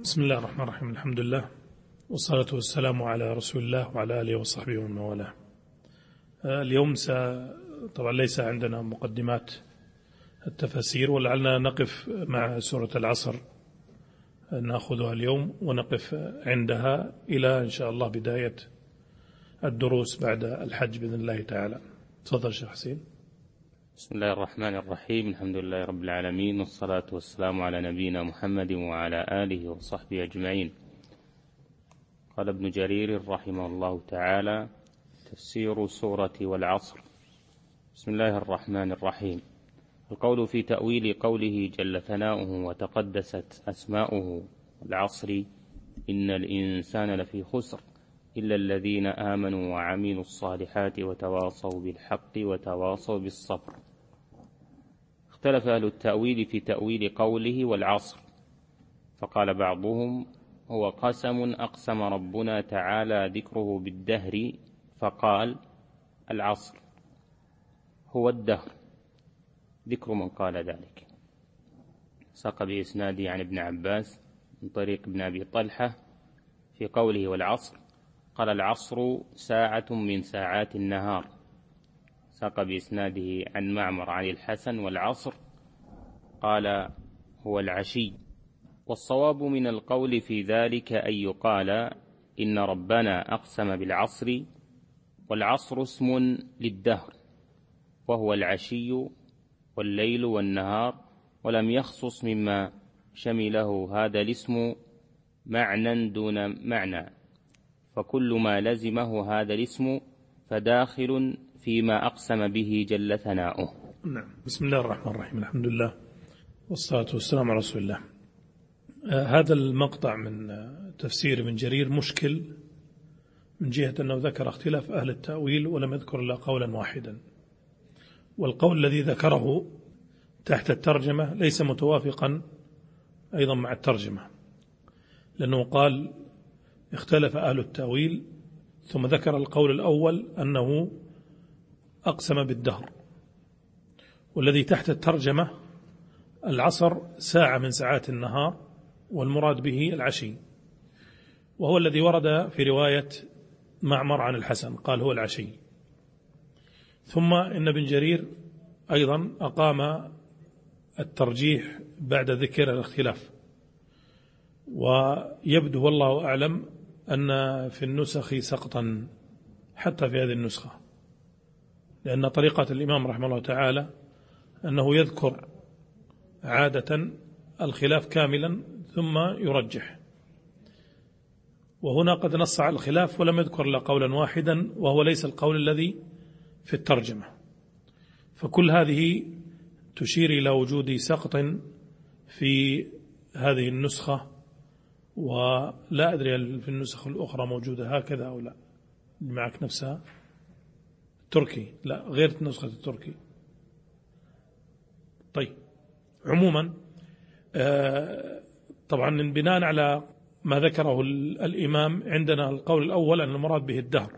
بسم الله الرحمن الرحيم. الحمد لله والصلاة والسلام على رسول الله وعلى آله وصحبه ومن والاه. اليوم طبعا ليس عندنا مقدمات التفاسير، ولعلنا نقف مع سورة العصر نأخذها اليوم ونقف عندها إلى إن شاء الله بداية الدروس بعد الحج بإذن الله تعالى. تفضل شيخ حسين. بسم الله الرحمن الرحيم. الحمد لله رب العالمين، والصلاة والسلام على نبينا محمد وعلى آله وصحبه أجمعين. قال ابن جرير رحمه الله تعالى: تفسير سورة والعصر. بسم الله الرحمن الرحيم. القول في تأويل قوله جل ثناؤه وتقدست أسماؤه: العصر إن الإنسان لفي خسر إلا الذين آمنوا وعملوا الصالحات وتواصوا بالحق وتواصوا بالصبر. اختلف أهل التأويل في تأويل قوله والعصر، فقال بعضهم: هو قسم أقسم ربنا تعالى ذكره بالدهر فقال العصر هو الدهر، ذكر من قال ذلك. ساق بإسناده عن ابن عباس من طريق ابن أبي طلحة في قوله والعصر قال العصر ساعة من ساعات النهار. ساق بإسناده عن معمر عن الحسن والعصر قال هو العشي. والصواب من القول في ذلك أن يقال إن ربنا أقسم بالعصر، والعصر اسم للدهر وهو العشي والليل والنهار، ولم يخصص مما شمله هذا الاسم معنى دون معنى، فكل ما لزمه هذا الاسم فداخل فيما أقسم به جل ثناؤه. نعم. بسم الله الرحمن الرحيم. الحمد لله والصلاة والسلام على رسول الله. هذا المقطع من تفسير ابن جرير مشكل من جهة أنه ذكر اختلاف أهل التأويل ولم يذكر إلا قولا واحدا، والقول الذي ذكره تحت الترجمة ليس متوافقا أيضا مع الترجمة، لأنه قال اختلف أهل التأويل، ثم ذكر القول الأول أنه أقسم بالدهر، والذي تحت الترجمة العصر ساعة من ساعات النهار والمراد به العشي، وهو الذي ورد في رواية معمر عن الحسن قال هو العشي. ثم إن ابن جرير أيضا أقام الترجيح بعد ذكر الاختلاف، ويبدو والله أعلم أن في النسخ سقطا حتى في هذه النسخة، لأن طريقة الإمام رحمه الله تعالى أنه يذكر عادة الخلاف كاملا ثم يرجح، وهنا قد نص على الخلاف ولم يذكر إلا قولا واحدا، وهو ليس القول الذي في الترجمة. فكل هذه تشير إلى وجود سقط في هذه النسخة، ولا أدري في النسخ الأخرى موجودة هكذا أو لا. معك نفسها تركي؟ لا، غير نسخة التركي. طيب، عموما طبعا بناء على ما ذكره الإمام عندنا القول الأول أن المراد به الدهر،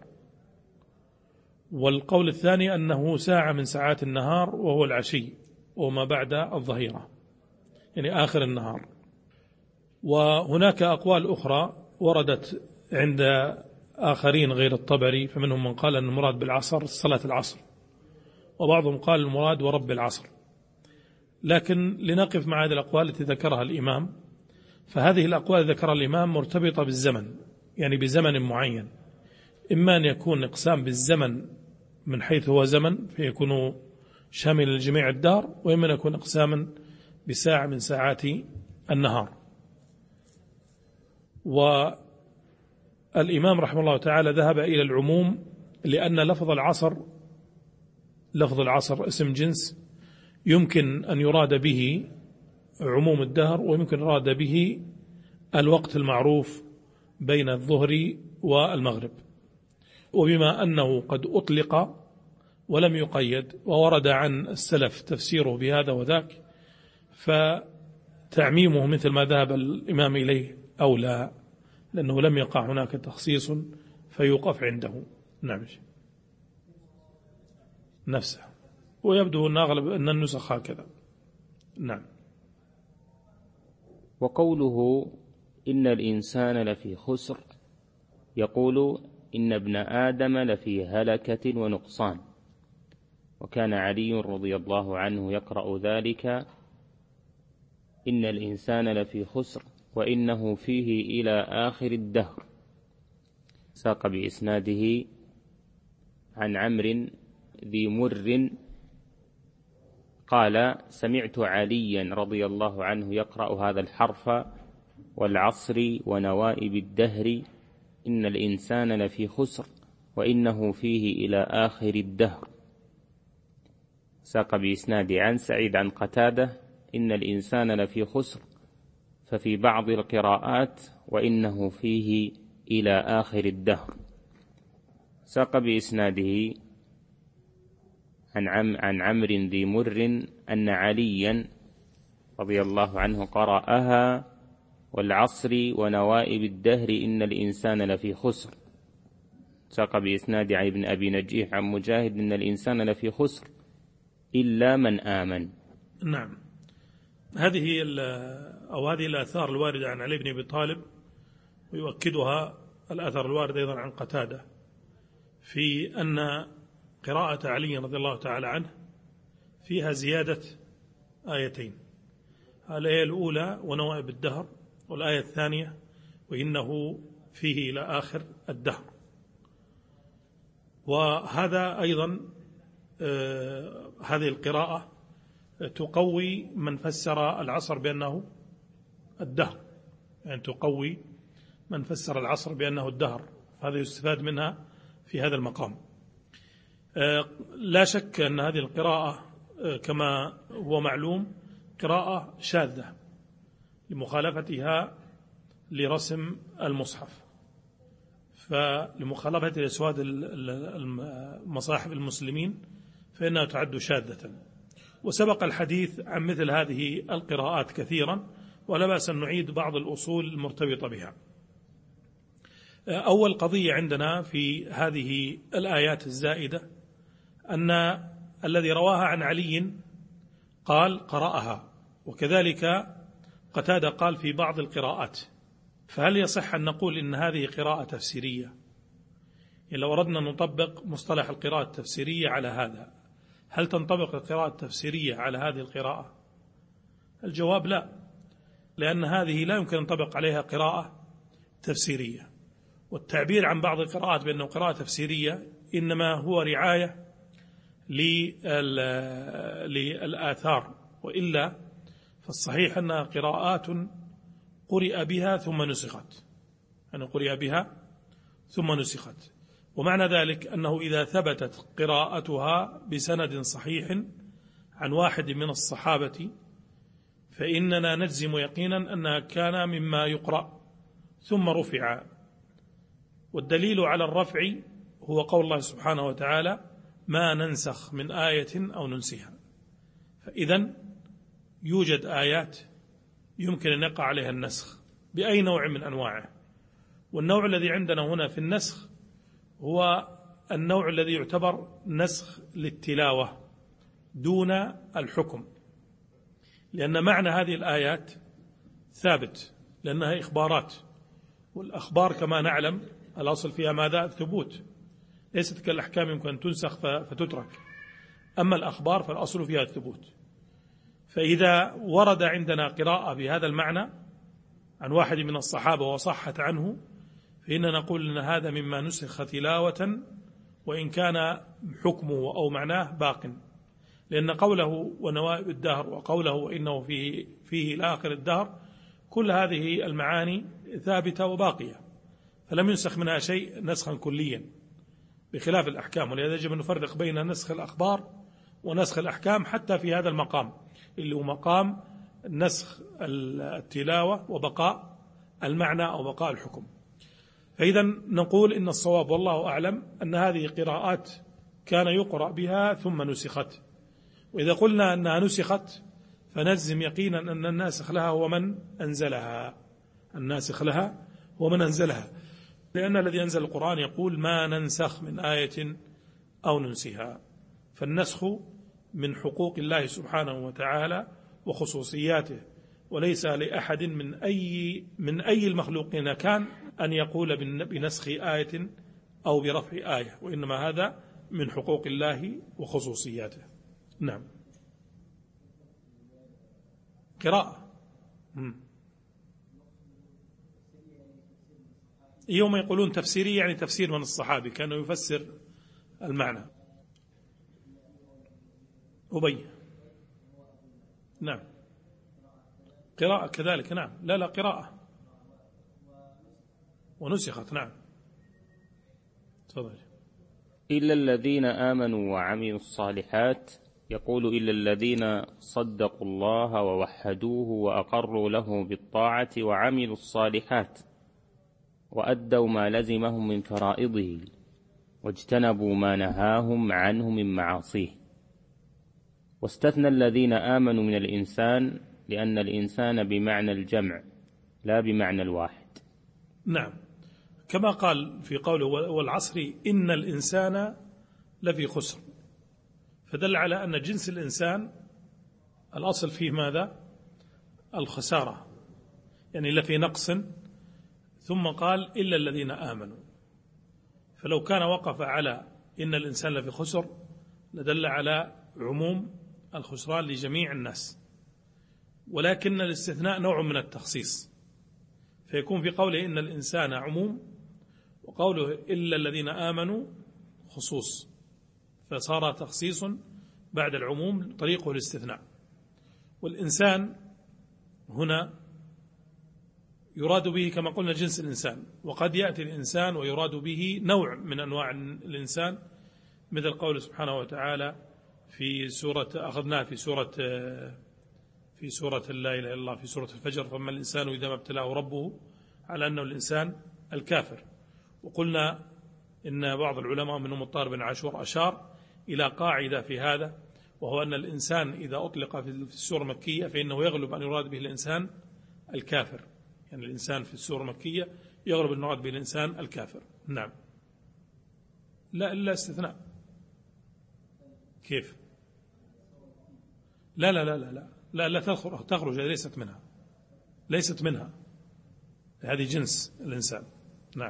والقول الثاني أنه ساعة من ساعات النهار وهو العشي وما بعد الظهيرة، يعني آخر النهار. وهناك أقوال أخرى وردت عند آخرين غير الطبري، فمنهم من قال أن المراد بالعصر صلاة العصر، وبعضهم قال المراد ورب العصر. لكن لنقف مع هذه الأقوال التي ذكرها الإمام، فهذه الأقوال ذكرها الإمام مرتبطة بالزمن، يعني بزمن معين، إما أن يكون إقسام بالزمن من حيث هو زمن فيكون شامل لجميع الدار، وإما أن يكون إقساما بساعة من ساعات النهار. والإمام رحمه الله تعالى ذهب إلى العموم، لأن لفظ العصر اسم جنس يمكن أن يراد به عموم الدهر، ويمكن يراد به الوقت المعروف بين الظهر والمغرب. وبما أنه قد أطلق ولم يقيد وورد عن السلف تفسيره بهذا وذاك، فتعميمه مثل ما ذهب الإمام إليه أولى، لأنه لم يقع هناك تخصيص فيوقف عنده. نعم نفسه، ويبدو أن أغلب أن النسخ هكذا. نعم. وقوله إن الإنسان لفي خسر يقول إن ابن آدم لفي هلكة ونقصان. وكان علي رضي الله عنه يقرأ ذلك: إن الإنسان لفي خسر وإنه فيه إلى آخر الدهر. ساق بإسناده عن عمرو ذي مر قال: سمعت عليا رضي الله عنه يقرأ هذا الحرف: والعصر ونوائب الدهر، إن الإنسان لفي خسر وإنه فيه إلى آخر الدهر. ساق بإسناده عن سعيد عن قتادة: إن الإنسان لفي خسر، ففي بعض القراءات وإنه فيه إلى آخر الدهر. ساق بإسناده عن عمرو ذي مر أن عليا رضي الله عنه قرأها: والعصر ونوائب الدهر، إن الإنسان لفي خسر. ساق بإسناد عن ابن أبي نجيح عن مجاهد: إن الإنسان لفي خسر إلا من آمن. نعم. هذه الآثار الواردة عن علي بن أبي طالب، ويؤكدها الأثر الوارد أيضا عن قتادة في أن قراءة علي رضي الله تعالى عنه فيها زيادة آيتين: الآية الأولى ونوائب الدهر، والآية الثانية وإنه فيه إلى آخر الدهر. وهذا أيضا هذه القراءة تقوي من فسر العصر بأنه الدهر، يعني تقوي من فسر العصر بأنه الدهر، هذا يستفاد منها في هذا المقام. لا شك أن هذه القراءة كما هو معلوم قراءة شاذة لمخالفتها لرسم المصحف، فلمخالفة لأسواد مصاحف المسلمين فإنها تعد شاذة. وسبق الحديث عن مثل هذه القراءات كثيرا، ولا بأس أن نعيد بعض الأصول المرتبطة بها. أول قضية عندنا في هذه الآيات الزائدة أن الذي رواها عن علي قال قرأها، وكذلك قتادة قال في بعض القراءات. فهل يصح أن نقول إن هذه قراءة تفسيرية؟ يعني لو أردنا نطبق مصطلح القراءة التفسيرية على هذا، هل تنطبق القراءة التفسيرية على هذه القراءة؟ الجواب لا، لأن هذه لا يمكن أن نطبق عليها قراءة تفسيرية. والتعبير عن بعض القراءات بأنه قراءة تفسيرية إنما هو رعاية للآثار، وإلا فالصحيح أنها قراءات قرئ بها ثم نسخت، يعني قرئ بها ثم نسخت. ومعنى ذلك أنه إذا ثبتت قراءتها بسند صحيح عن واحد من الصحابة فإننا نجزم يقينا أنها كان مما يقرأ ثم رفع. والدليل على الرفع هو قول الله سبحانه وتعالى: ما ننسخ من آية أو ننسها. فإذا يوجد آيات يمكن أن يقع عليها النسخ بأي نوع من أنواعه، والنوع الذي عندنا هنا في النسخ هو النوع الذي يعتبر نسخ للتلاوة دون الحكم، لأن معنى هذه الآيات ثابت، لأنها إخبارات، والأخبار كما نعلم الأصل فيها ماذا؟ الثبوت، ليست كالأحكام يمكن أن تنسخ فتترك. أما الأخبار فالأصل فيها الثبوت. فإذا ورد عندنا قراءة بهذا المعنى عن واحد من الصحابة وصحت عنه، فإننا نقول أن هذا مما نسخ تلاوة، وإن كان حكمه أو معناه باق، لأن قوله ونوائب الدهر وقوله وإنه فيه إلى آخر الدهر كل هذه المعاني ثابتة وباقية، فلم ينسخ منها شيء نسخا كليا بخلاف الأحكام. ولهذا يجب أن نفرق بين نسخ الأخبار ونسخ الأحكام حتى في هذا المقام اللي هو مقام نسخ التلاوة وبقاء المعنى أو بقاء الحكم. فإذا نقول إن الصواب والله أعلم أن هذه قراءات كان يقرأ بها ثم نسخت. وإذا قلنا أنها نسخت فنجزم يقينا أن الناسخ لها هو من أنزلها، الناسخ لها هو من أنزلها، لأن الذي أنزل القرآن يقول ما ننسخ من آية أو ننسها. فالنسخ من حقوق الله سبحانه وتعالى وخصوصياته وليس لأحد من أي المخلوقين كان أن يقول بنسخ آية أو برفع آية، وإنما هذا من حقوق الله وخصوصياته. نعم. قراءة. يوم يقولون تفسيري يعني تفسير من الصحابي كانه يفسر المعنى. أبي. نعم. قراءة كذلك. نعم. لا قراءة ونسخت. نعم. تفضل. إلا الذين آمنوا وعملوا الصالحات، يقول إلا الذين صدقوا الله ووحدوه وأقروا له بالطاعة وعملوا الصالحات وأدوا ما لزمهم من فرائضه واجتنبوا ما نهاهم عنه من معاصيه. واستثنى الذين آمنوا من الإنسان لأن الإنسان بمعنى الجمع لا بمعنى الواحد. نعم، كما قال في قوله والعصر إن الإنسان لفي خسر، فدل على أن جنس الإنسان الأصل فيه ماذا؟ الخسارة، يعني لفي نقص، ثم قال إلا الذين آمنوا. فلو كان وقف على إن الإنسان لفي خسر لدل على عموم الخسران لجميع الناس، ولكن الاستثناء نوع من التخصيص، فيكون في قوله إن الإنسان عموم وقوله إلا الذين آمنوا خصوص، فصار تخصيص بعد العموم طريقه الاستثناء. والإنسان هنا يراد به كما قلنا جنس الإنسان، وقد يأتي الإنسان ويراد به نوع من أنواع الإنسان، مثل قول سبحانه وتعالى في سورة أخذناها في سورة لا إله إلا الله في سورة الفجر: فأما الإنسان إذا ما ابتلاه ربه، على أنه الإنسان الكافر. وقلنا إن بعض العلماء منهم الطاهر بن عاشور أشار إلى قاعدة في هذا، وهو أن الإنسان إذا أطلق في السورة المكية فإنه يغلب أن يراد به الإنسان الكافر، يعني الإنسان في السورة المكية يغلب أن يراد به الإنسان الكافر. نعم. لا إلا استثناء. كيف؟ لا لا لا لا لا لا, لا تخرج، ليست منها، هذه جنس الإنسان. نعم.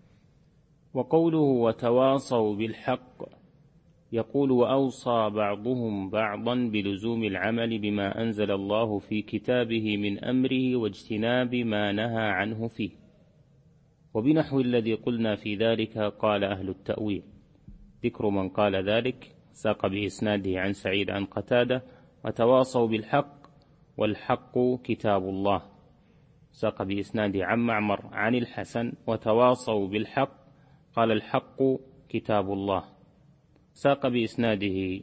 وقوله وتواصوا بالحق، يقول وأوصى بعضهم بعضا بلزوم العمل بما أنزل الله في كتابه من أمره واجتناب ما نهى عنه فيه. وبنحو الذي قلنا في ذلك قال أهل التأويل. ذكر من قال ذلك ساق بإسناده عن سعيد عن قتادة: وتواصوا بالحق والحق كتاب الله. ساق بإسناده عن معمر عن الحسن: وتواصوا بالحق، قال الحق كتاب الله. ساق بإسناده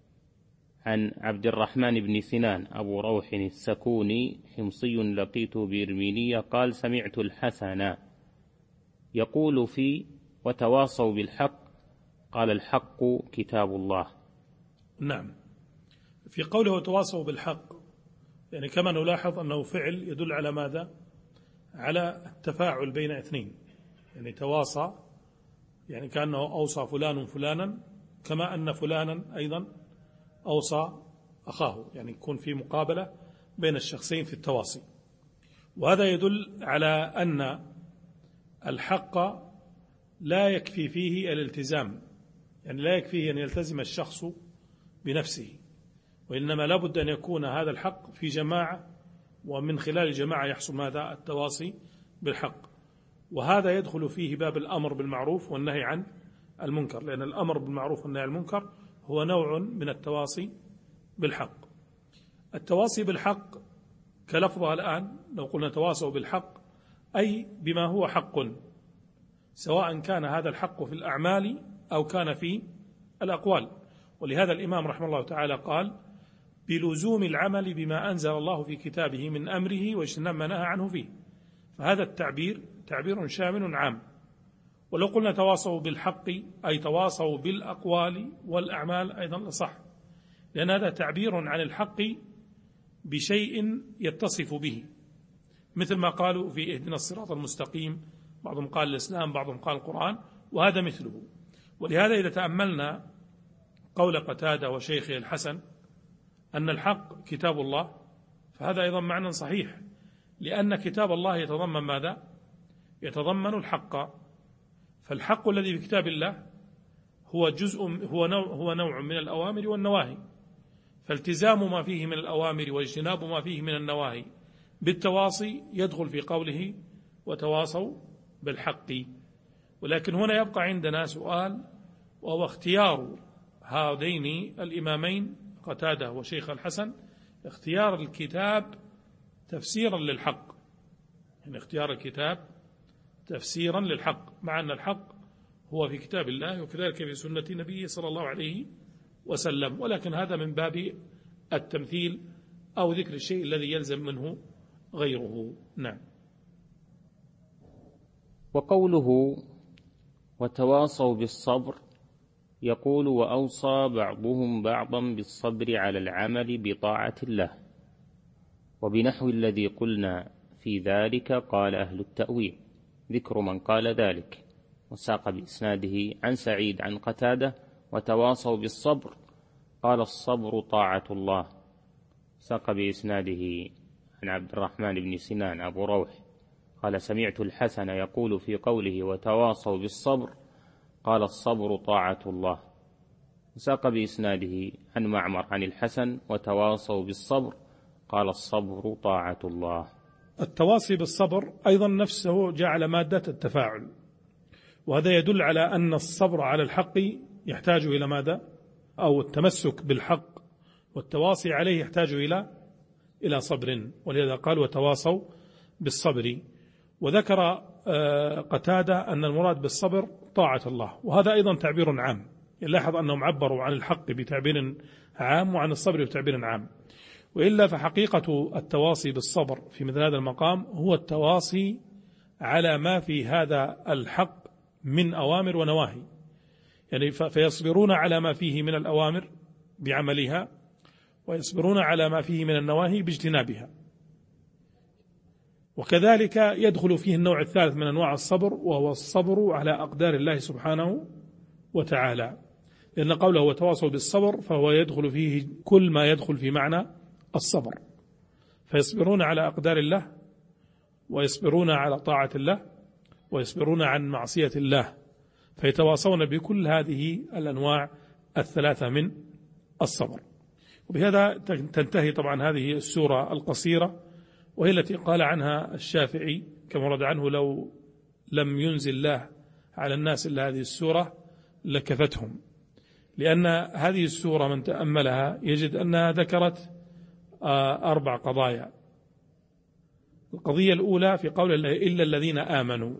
عن عبد الرحمن بن سنان أبو روح السكوني حمصي لقيته بإرمينية قال: سمعت الحسن يقول في وتواصوا بالحق، قال الحق كتاب الله. نعم. في قوله وتواصوا بالحق، يعني كما نلاحظ أنه فعل يدل على ماذا؟ على التفاعل بين اثنين، يعني تواصى يعني كأنه أوصى فلان فلانا، كما أن فلانا أيضا أوصى أخاه، يعني يكون في مقابلة بين الشخصين في التواصي. وهذا يدل على أن الحق لا يكفي فيه الالتزام، يعني لا يكفيه أن يلتزم الشخص بنفسه، وإنما لابد أن يكون هذا الحق في جماعة، ومن خلال الجماعة يحصل ماذا؟ التواصي بالحق. وهذا يدخل فيه باب الأمر بالمعروف والنهي عن المنكر، لأن الأمر بالمعروف والنهي عن المنكر هو نوع من التواصي بالحق. التواصي بالحق كلفظها الآن لو قلنا تواصوا بالحق أي بما هو حق، سواء كان هذا الحق في الأعمال أو كان في الأقوال. ولهذا الإمام رحمه الله تعالى قال: بلزوم العمل بما أنزل الله في كتابه من أمره واجتناب ما نهى عنه فيه. فهذا التعبير تعبير شامل عام. ولو قلنا تواصوا بالحق أي تواصوا بالأقوال والأعمال أيضا لصح، لأن هذا تعبير عن الحق بشيء يتصف به، مثل ما قالوا في اهدنا الصراط المستقيم، بعضهم قال الإسلام، بعضهم قال القرآن، وهذا مثله. ولهذا إذا تأملنا قول قتادة وشيخه الحسن أن الحق كتاب الله، فهذا أيضا معنى صحيح، لأن كتاب الله يتضمن ماذا؟ يتضمن الحق. فالحق الذي في كتاب الله هو هو نوع من الأوامر والنواهي، فالتزام ما فيه من الأوامر واجتناب ما فيه من النواهي بالتواصي يدخل في قوله وتواصوا بالحق. ولكن هنا يبقى عندنا سؤال، وهو اختيار هذين الإمامين قتادة وشيخ الحسن، اختيار الكتاب تفسيرا للحق، يعني اختيار الكتاب تفسيرا للحق، مع أن الحق هو في كتاب الله وكذلك في سنة نبيه صلى الله عليه وسلم، ولكن هذا من باب التمثيل أو ذكر الشيء الذي يلزم منه غيره. نعم. وقوله وتواصوا بالصبر، يقول وأوصى بعضهم بعضا بالصبر على العمل بطاعة الله، وبنحو الذي قلنا في ذلك قال أهل التأويل، ذكر من قال ذلك، وساق بإسناده عن سعيد عن قتادة وتواصوا بالصبر قال الصبر طاعة الله، ساق بإسناده عن عبد الرحمن بن سنان أبو روح قال سمعت الحسن يقول في قوله وتواصوا بالصبر قال الصبر طاعة الله، ساق بإسناده عن معمر عن الحسن وتواصوا بالصبر قال الصبر طاعة الله. التواصي بالصبر أيضا نفسه جعل مادة التفاعل، وهذا يدل على أن الصبر على الحق يحتاج إلى ماذا؟ أو التمسك بالحق والتواصي عليه يحتاج إلى صبر، ولذا قال وتواصوا بالصبر. وذكر قتادة أن المراد بالصبر طاعة الله، وهذا أيضا تعبير عام، يلاحظ أنهم عبروا عن الحق بتعبير عام وعن الصبر بتعبير عام، وإلا فحقيقة التواصي بالصبر في مثل هذا المقام هو التواصي على ما في هذا الحق من أوامر ونواهي، يعني فيصبرون على ما فيه من الأوامر بعملها، ويصبرون على ما فيه من النواهي باجتنابها. وكذلك يدخل فيه النوع الثالث من أنواع الصبر، وهو الصبر على أقدار الله سبحانه وتعالى، لأن قوله وتواصوا بالصبر فهو يدخل فيه كل ما يدخل في معنى الصبر، فيصبرون على أقدار الله، ويصبرون على طاعة الله، ويصبرون عن معصية الله، فيتواصون بكل هذه الأنواع الثلاثة من الصبر. وبهذا تنتهي طبعا هذه السورة القصيرة، وهي التي قال عنها الشافعي كما ورد عنه لو لم ينزل الله على الناس إلا هذه السورة لكفتهم، لأن هذه السورة من تأملها يجد أنها ذكرت 4 قضايا. القضية الأولى في قول الله إلا الذين آمنوا،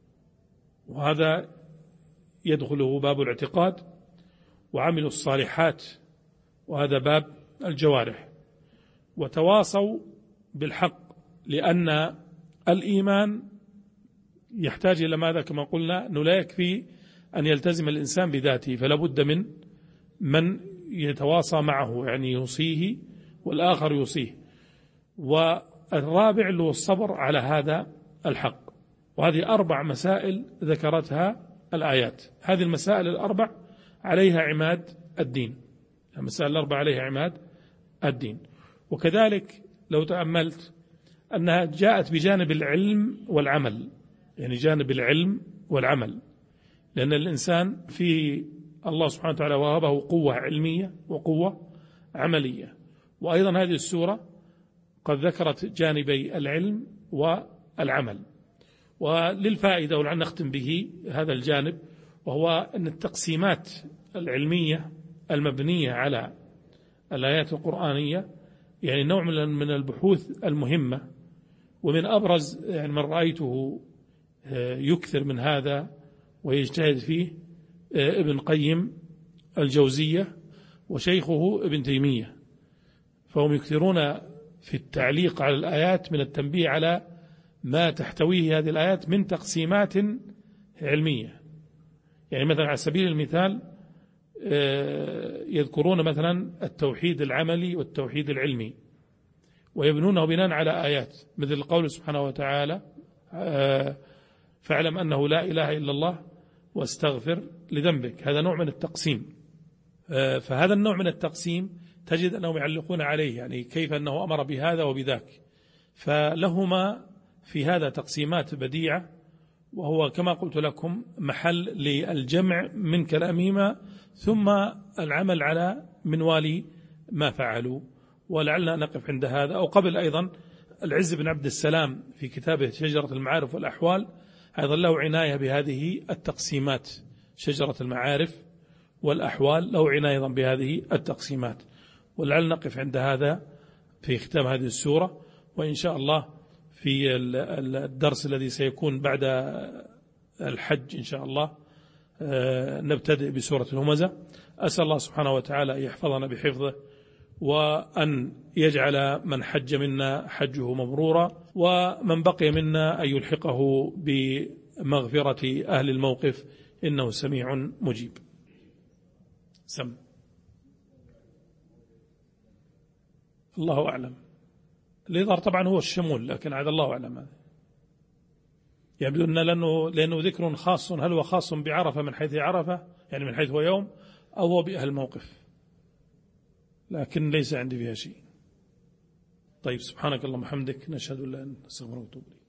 وهذا يدخله باب الاعتقاد، وعملوا الصالحات، وهذا باب الجوارح. وتواصوا بالحق، لأن الإيمان يحتاج إلى ماذا؟ كما قلنا أنه لا يكفي أن يلتزم الإنسان بذاته، فلا بد من يتواصى معه، يعني يوصيه والآخر يوصيه. والرابع اللي هو الصبر على هذا الحق. وهذه 4 مسائل ذكرتها الآيات، هذه المسائل 4 عليها عماد الدين، المسائل 4 عليها عماد الدين. وكذلك لو تأملت أنها جاءت بجانب العلم والعمل، يعني جانب العلم والعمل، لأن الإنسان في الله سبحانه وتعالى وهبه قوة علمية وقوة عملية. وأيضا هذه السورة قد ذكرت جانبي العلم والعمل. وللفائدة ولعل نختم به هذا الجانب، وهو أن التقسيمات العلمية المبنية على الآيات القرآنية يعني نوع من البحوث المهمة، ومن أبرز يعني من رأيته يكثر من هذا ويجتهد فيه ابن قيم الجوزية وشيخه ابن تيمية، فهم يكثرون في التعليق على الآيات من التنبيه على ما تحتويه هذه الآيات من تقسيمات علمية. يعني مثلا على سبيل المثال يذكرون مثلا التوحيد العملي والتوحيد العلمي، ويبنونه بناء على آيات مثل القول سبحانه وتعالى فاعلم أنه لا إله إلا الله واستغفر لذنبك. هذا نوع من التقسيم. فهذا النوع من التقسيم تجد أنهم يعلقون عليه، يعني كيف أنه أمر بهذا وبذاك. فلهما في هذا تقسيمات بديعة، وهو كما قلت لكم محل للجمع من كلامهما ثم العمل على منوال ما فعلوا. ولعلنا نقف عند هذا. أو قبل أيضا العز بن عبد السلام في كتابه شجرة المعارف والأحوال أيضا له عناية بهذه التقسيمات، شجرة المعارف والأحوال له عناية أيضا بهذه التقسيمات. ولعل نقف عند هذا في ختام هذه السورة، وإن شاء الله في الدرس الذي سيكون بعد الحج إن شاء الله نبتدئ بسورة الهمزة. أسأل الله سبحانه وتعالى أن يحفظنا بحفظه، وأن يجعل من حج منا حجه مبرورا، ومن بقي منا أن يلحقه بمغفرة أهل الموقف، إنه سميع مجيب. سم. الله أعلم. الإظهار طبعا هو الشمول، لكن عاد الله أعلم. هذا يبدو أن لأنه ذكر خاص، هل هو خاص بعرفة من حيث عرفة يعني من حيث هو يوم، أو هو بأهل الموقف، لكن ليس عندي فيها شيء. طيب، سبحانك اللهم وبحمدك، نشهد أن لا إله إلا أنت، نستغفرك ونتوب إليك.